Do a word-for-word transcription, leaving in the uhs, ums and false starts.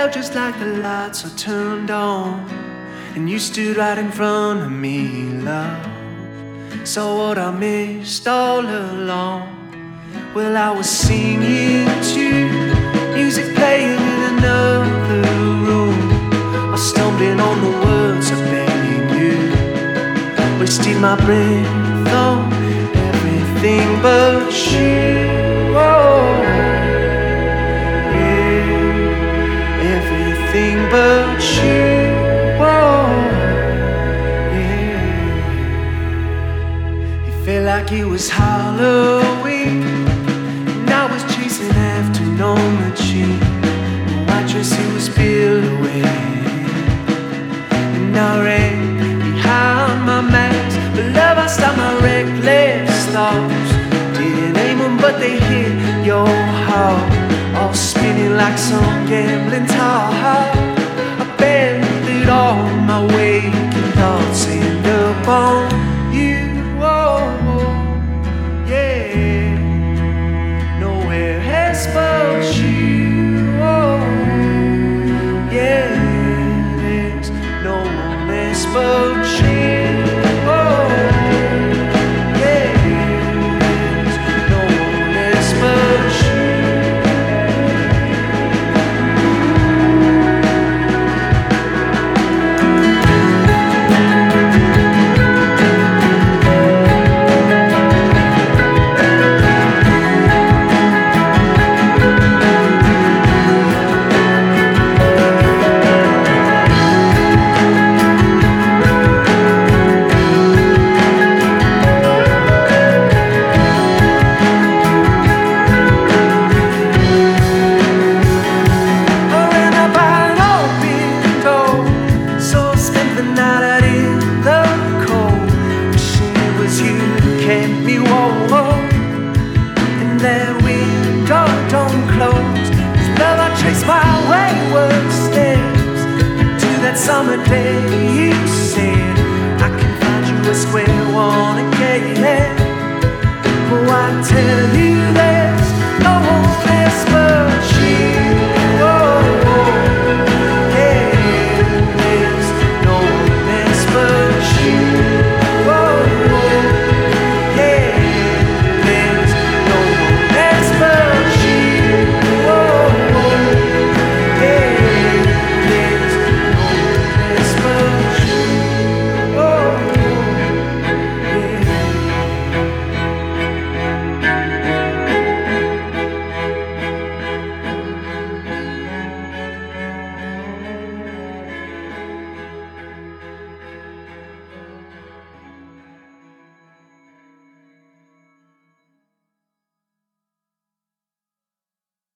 felt just like the lights were turned on, and you stood right in front of me, love. So what I missed all along, well, I was singing to music playing in another room. I was stumbling on the words I barely knew, wasted my breath on everything but you. Oh, yeah, everything but you. Oh, yeah. It felt like it was Halloween, and I was chasing after Norma Jean, the white dress it was billowing, and I ran behind my mask. But love, I stopped my reckless thoughts, didn't aim them but they hit your heart, all spinning like some gambling top. I bet that all my waking thoughts end up on you. Oh, yeah, nowhere else but you. Oh, yeah, there's no one else but you. Summer day, you said I can find you a square one again. Oh, I tell you.